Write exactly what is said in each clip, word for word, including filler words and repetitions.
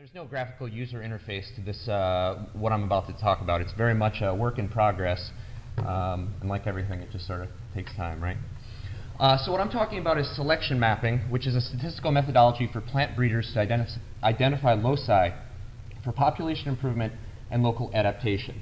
there's no graphical user interface to this, uh, what I'm about to talk about. It's very much a work in progress, um, and like everything, it just sort of takes time, right? Uh, so what I'm talking about is selection mapping, which is a statistical methodology for plant breeders to identif identify loci for population improvement and local adaptation.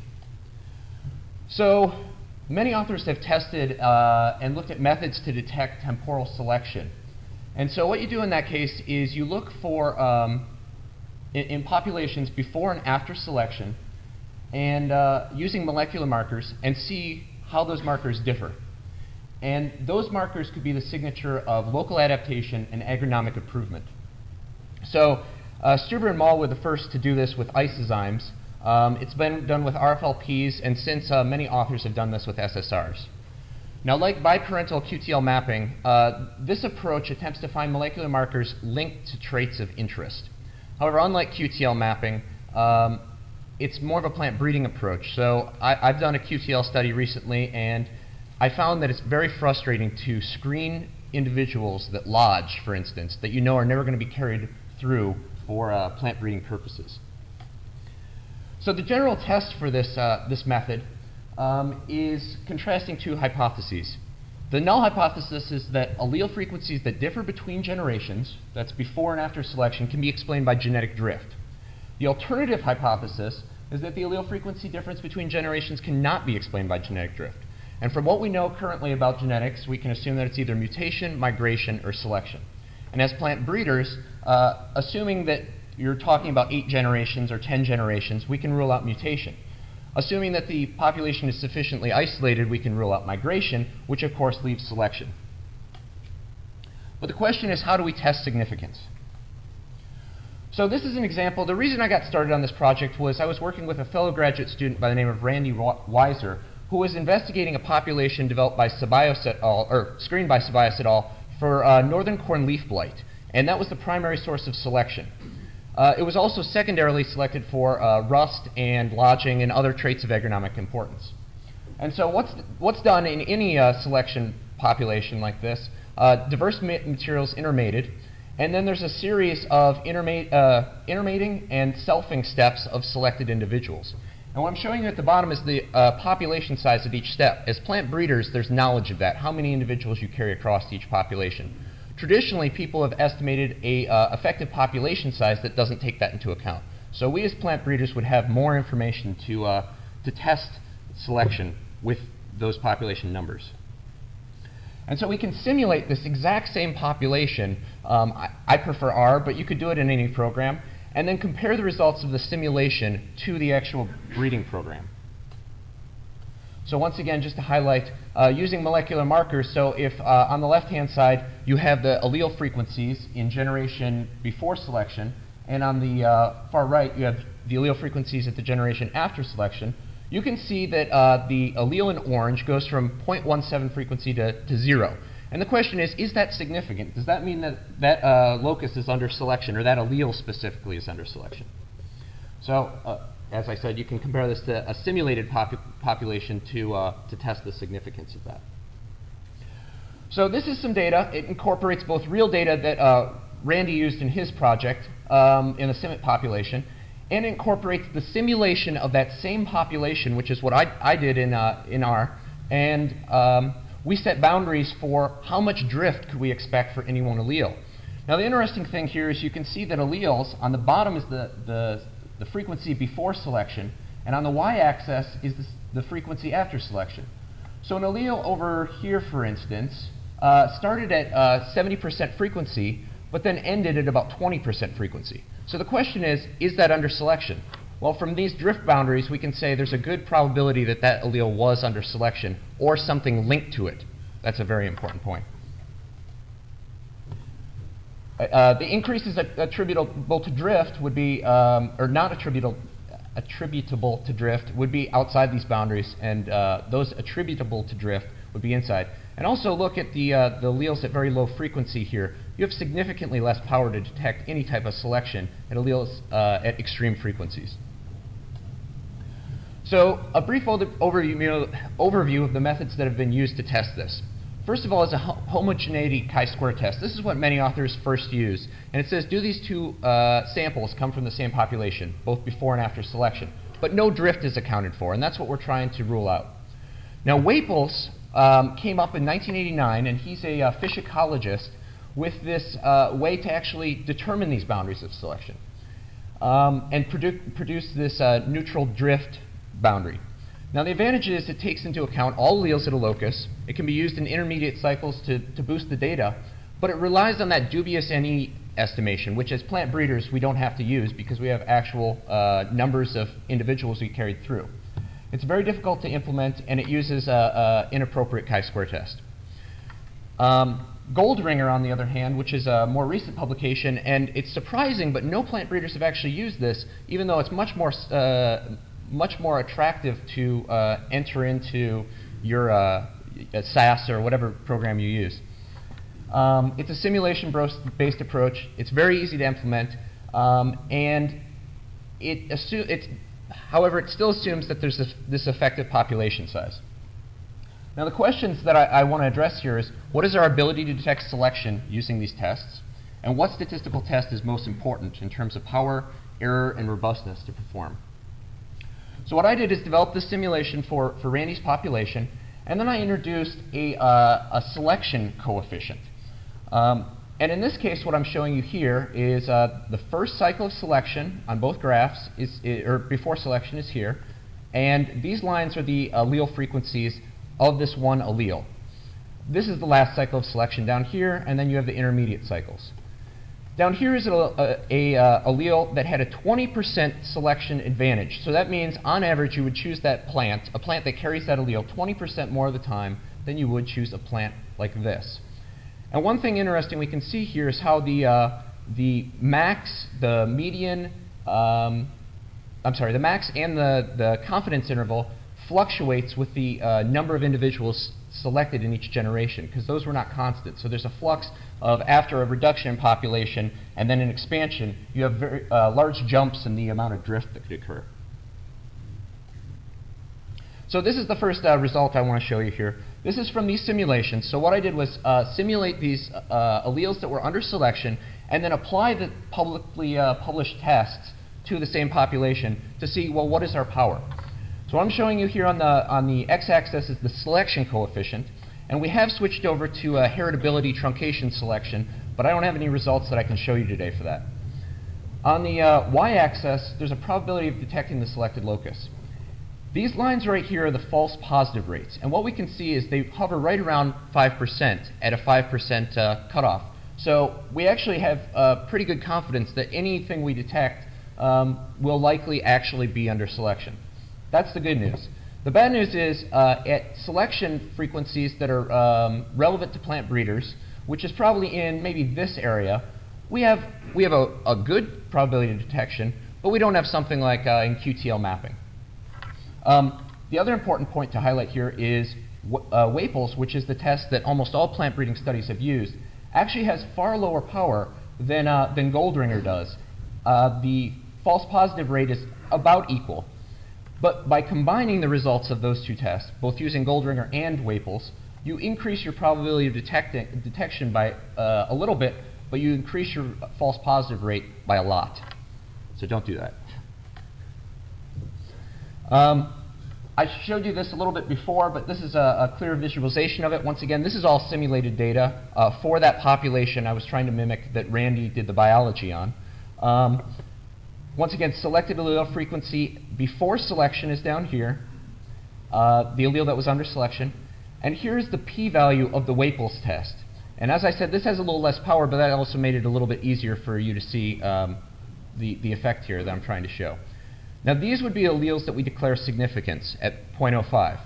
So many authors have tested uh, and looked at methods to detect temporal selection. And so what you do in that case is you look for, um, in, in populations before and after selection, and uh, using molecular markers, and see how those markers differ. And those markers could be the signature of local adaptation and agronomic improvement. So uh, Stuber and Moll were the first to do this with isozymes. Um, it's been done with R F L Ps, and since uh, many authors have done this with S S Rs. Now, like biparental Q T L mapping, uh, this approach attempts to find molecular markers linked to traits of interest. However, unlike Q T L mapping, um, it's more of a plant breeding approach. So I, I've done a Q T L study recently, and I found that it's very frustrating to screen individuals that lodge, for instance, that you know are never going to be carried through for uh, plant breeding purposes. So the general test for this, uh, this method um, is contrasting two hypotheses. The null hypothesis is that allele frequencies that differ between generations, that's before and after selection, can be explained by genetic drift. The alternative hypothesis is that the allele frequency difference between generations cannot be explained by genetic drift. And from what we know currently about genetics, we can assume that it's either mutation, migration, or selection. And as plant breeders, uh, assuming that you're talking about eight generations or ten generations, we can rule out mutation. Assuming that the population is sufficiently isolated, we can rule out migration, which of course leaves selection. But the question is, how do we test significance? So this is an example. The reason I got started on this project was I was working with a fellow graduate student by the name of Randy Weiser, who was investigating a population developed by Ceballos et al., or screened by Ceballos et al. For uh, northern corn leaf blight, and that was the primary source of selection. Uh, it was also secondarily selected for uh, rust and lodging and other traits of agronomic importance. And so what's, what's done in any uh, selection population like this, uh, diverse ma materials intermated, and then there's a series of interma uh, intermating and selfing steps of selected individuals. And what I'm showing you at the bottom is the uh, population size of each step. As plant breeders, there's knowledge of that, how many individuals you carry across each population. Traditionally, people have estimated a uh, effective population size that doesn't take that into account. So we as plant breeders would have more information to, uh, to test selection with those population numbers. And so we can simulate this exact same population. Um, I, I prefer R, but you could do it in any program, and then compare the results of the simulation to the actual breeding program. So once again, just to highlight, uh, using molecular markers, so if uh, on the left-hand side you have the allele frequencies in generation before selection, and on the uh, far right you have the allele frequencies at the generation after selection, you can see that uh, the allele in orange goes from zero point one seven frequency to, to zero. And the question is, is that significant? Does that mean that that uh, locus is under selection, or that allele specifically is under selection? So, uh, as I said, you can compare this to a simulated popu population to, uh, to test the significance of that. So this is some data. It incorporates both real data that uh, Randy used in his project um, in the CIMMYT population, and incorporates the simulation of that same population, which is what I, I did in, uh, in R, and um, we set boundaries for how much drift could we expect for any one allele. Now the interesting thing here is you can see that alleles, on the bottom is the, the, the frequency before selection, and on the y-axis is the, the frequency after selection. So an allele over here, for instance, uh, started at uh, seventy percent frequency, but then ended at about twenty percent frequency. So the question is, is that under selection? Well, from these drift boundaries, we can say there's a good probability that that allele was under selection, or something linked to it. That's a very important point. Uh, the increases attributable to drift would be, um, or not attributable, attributable to drift, would be outside these boundaries, and uh, those attributable to drift would be inside. And also look at the, uh, the alleles at very low frequency here. You have significantly less power to detect any type of selection at alleles uh, at extreme frequencies. So a brief overview, overview of the methods that have been used to test this. first of all, is a ho homogeneity chi-square test. This is what many authors first use. And it says, do these two uh, samples come from the same population, both before and after selection? But no drift is accounted for, and that's what we're trying to rule out. Now, Waples um, came up in nineteen eighty-nine, and he's a uh, fish ecologist with this uh, way to actually determine these boundaries of selection um, and produ produce this uh, neutral drift boundary. Now, the advantage is it takes into account all alleles at a locus. It can be used in intermediate cycles to, to boost the data, but it relies on that dubious N E estimation, which as plant breeders we don't have to use because we have actual uh, numbers of individuals we carried through. It's very difficult to implement, and it uses an inappropriate chi-square test. Um, Goldringer, on the other hand, which is a more recent publication, and it's surprising, but no plant breeders have actually used this, even though it's much more uh, much more attractive to uh, enter into your uh, S A S or whatever program you use. Um, it's a simulation-based approach. It's very easy to implement, um, and it assu it's, however, it still assumes that there's this, this effective population size. Now, the questions that I, I want to address here is, what is our ability to detect selection using these tests, and what statistical test is most important in terms of power, error, and robustness to perform? So what I did is develop this simulation for, for Randy's population, and then I introduced a, uh, a selection coefficient. Um, and in this case, what I'm showing you here is uh, the first cycle of selection on both graphs, is, or before selection is here, and these lines are the allele frequencies of this one allele. This is the last cycle of selection down here, and then you have the intermediate cycles. Down here is a, a, a uh, allele that had a twenty percent selection advantage. So that means, on average, you would choose that plant, a plant that carries that allele twenty percent more of the time than you would choose a plant like this. And one thing interesting we can see here is how the, uh, the max, the median, um, I'm sorry, the max and the, the confidence interval fluctuates with the uh, number of individuals selected in each generation, because those were not constant. So there's a flux of, after a reduction in population and then an expansion, you have very uh, large jumps in the amount of drift that could occur. So this is the first uh, result I want to show you here. This is from these simulations. So what I did was uh, simulate these uh, alleles that were under selection and then apply the publicly uh, published tests to the same population to see, well, what is our power? So what I'm showing you here on the, on the x-axis is the selection coefficient, and we have switched over to a heritability truncation selection, but I don't have any results that I can show you today for that. On the uh, y-axis, there's a probability of detecting the selected locus. These lines right here are the false positive rates, and what we can see is they hover right around five percent at a five percent uh, cutoff. So we actually have uh, pretty good confidence that anything we detect um, will likely actually be under selection. That's the good news. The bad news is uh, at selection frequencies that are um, relevant to plant breeders, which is probably in maybe this area, we have, we have a, a good probability of detection, but we don't have something like uh, in Q T L mapping. Um, the other important point to highlight here is uh, Waples, which is the test that almost all plant breeding studies have used, actually has far lower power than, uh, than Goldringer does. Uh, the false positive rate is about equal. But by combining the results of those two tests, both using Goldringer and Waples, you increase your probability of detecting, detection by uh, a little bit, but you increase your false positive rate by a lot. So don't do that. Um, I showed you this a little bit before, but this is a, a clear visualization of it. Once again, this is all simulated data uh, for that population I was trying to mimic that Randy did the biology on. Um, once again, selected allele frequency before selection is down here, uh, the allele that was under selection. And here's the p-value of the Waples test. And as I said, this has a little less power, but that also made it a little bit easier for you to see um, the, the effect here that I'm trying to show. Now, these would be alleles that we declare significance at zero point zero five.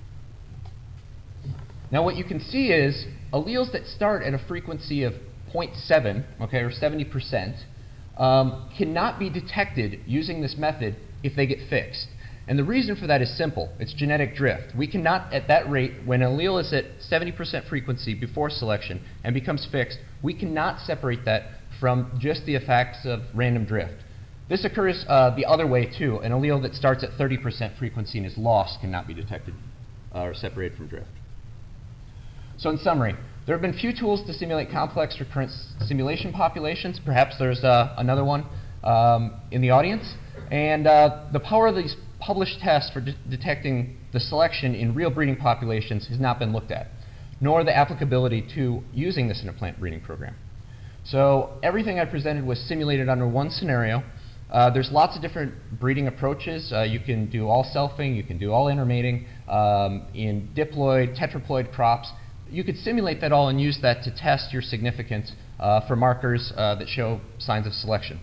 Now, what you can see is alleles that start at a frequency of zero point seven, okay, or seventy percent, um, cannot be detected using this method if they get fixed. And the reason for that is simple. It's genetic drift. We cannot, at that rate, when an allele is at seventy percent frequency before selection and becomes fixed, we cannot separate that from just the effects of random drift. This occurs uh, the other way, too. An allele that starts at thirty percent frequency and is lost cannot be detected uh, or separated from drift. So in summary, there have been few tools to simulate complex recurrent simulation populations. Perhaps there's uh, another one um, in the audience. And uh, the power of these published tests for de detecting the selection in real breeding populations has not been looked at, nor the applicability to using this in a plant breeding program. So everything I presented was simulated under one scenario. Uh, there's lots of different breeding approaches. Uh, you can do all selfing, you can do all intermating um, in diploid, tetraploid crops. You could simulate that all and use that to test your significance uh, for markers uh, that show signs of selection.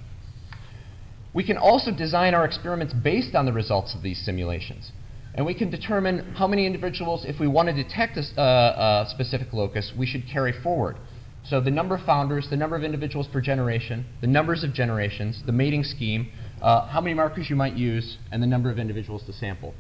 We can also design our experiments based on the results of these simulations. And we can determine how many individuals, if we want to detect a, uh, a specific locus, we should carry forward. So the number of founders, the number of individuals per generation, the numbers of generations, the mating scheme, uh, how many markers you might use, and the number of individuals to sample.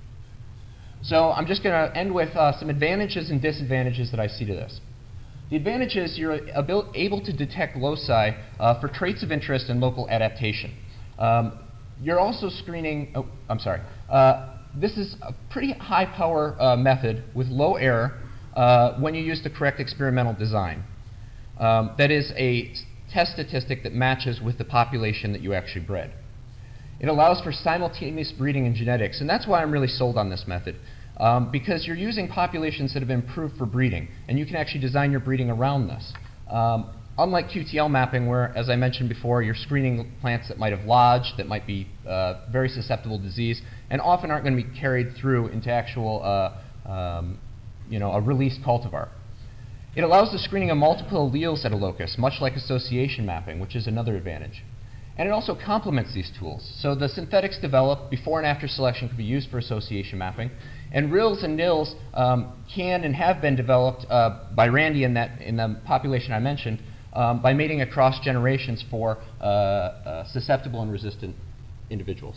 So I'm just going to end with uh, some advantages and disadvantages that I see to this. The advantage is you're able to detect loci uh, for traits of interest and local adaptation. Um, you're also screening, oh, I'm sorry. Uh, this is a pretty high power uh, method with low error uh, when you use the correct experimental design. Um, that is a test statistic that matches with the population that you actually bred. It allows for simultaneous breeding in genetics, and that's why I'm really sold on this method, um, because you're using populations that have been improved for breeding, and you can actually design your breeding around this. Um, unlike Q T L mapping, where, as I mentioned before, you're screening plants that might have lodged, that might be uh, very susceptible to disease, and often aren't going to be carried through into actual, uh, um, you know, a released cultivar. It allows the screening of multiple alleles at a locus, much like association mapping, which is another advantage. And it also complements these tools. So the synthetics developed before and after selection can be used for association mapping. And R I Ls and N I Ls um, can and have been developed uh, by Randy in, that, in the population I mentioned um, by mating across generations for uh, uh, susceptible and resistant individuals.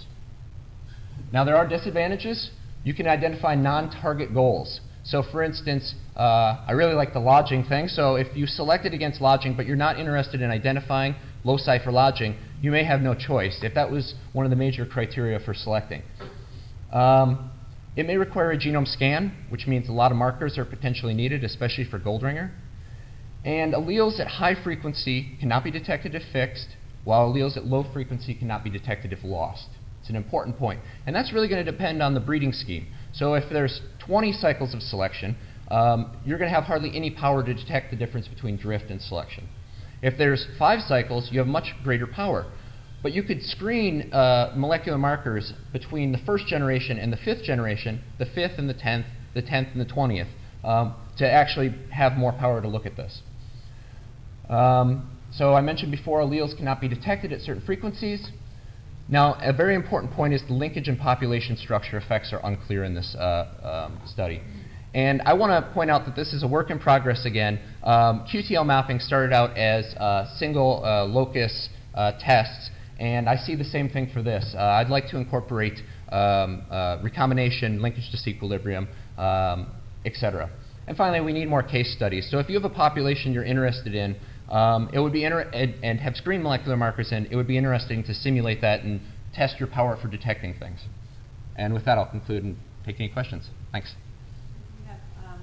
Now there are disadvantages. You can identify non-target goals. So for instance, uh, I really like the lodging thing. So if you select it against lodging, but you're not interested in identifying loci for lodging, you may have no choice, if that was one of the major criteria for selecting. Um, it may require a genome scan, which means a lot of markers are potentially needed, especially for Goldringer. And alleles at high frequency cannot be detected if fixed, while alleles at low frequency cannot be detected if lost. It's an important point. And that's really going to depend on the breeding scheme. So if there's twenty cycles of selection, um, you're going to have hardly any power to detect the difference between drift and selection. If there's five cycles, you have much greater power. But you could screen uh, molecular markers between the first generation and the fifth generation, the fifth and the tenth, the tenth and the twentieth, um, to actually have more power to look at this. Um, so I mentioned before, alleles cannot be detected at certain frequencies. Now, a very important point is the linkage and population structure effects are unclear in this uh, um, study. And I want to point out that this is a work in progress again. Um, Q T L mapping started out as uh, single uh, locus uh, tests, and I see the same thing for this. Uh, I'd like to incorporate um, uh, recombination, linkage disequilibrium, um, et cetera. And finally, we need more case studies. So if you have a population you're interested in, um, it would be inter and, and have screened molecular markers in, it would be interesting to simulate that and test your power for detecting things. And with that, I'll conclude and take any questions. Thanks. Yes, um,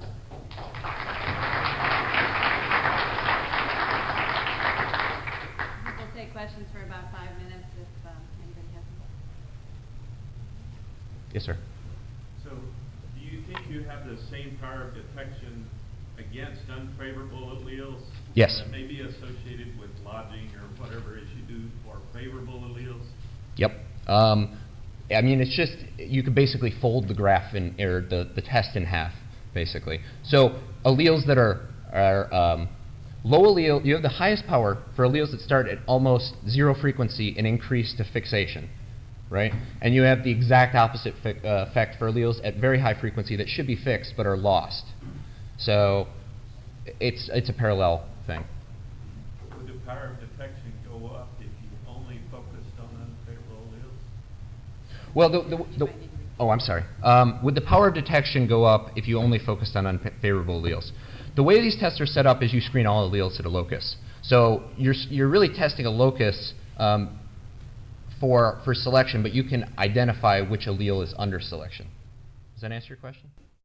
we'll take questions for about five minutes if um, anybody has them. Yes, sir. So, do you think you have the same power of detection against unfavorable alleles? Yes. That may be associated with lodging or whatever as you do for favorable alleles? Yep. Um, I mean, it's just, you could basically fold the graph in, or the, the test in half, basically. So alleles that are, are um, low allele, you have the highest power for alleles that start at almost zero frequency and increase to fixation, right? And you have the exact opposite fi uh, effect for alleles at very high frequency that should be fixed but are lost. So it's, it's a parallel thing. Would the power of detection go up if you only focused on unfavorable alleles? Well, the, the, the, oh, I'm sorry. Um, would the power of detection go up if you only focused on unfavorable alleles? The way these tests are set up is you screen all alleles at a locus. So you're, you're really testing a locus um, for, for selection, but you can identify which allele is under selection. Does that answer your question?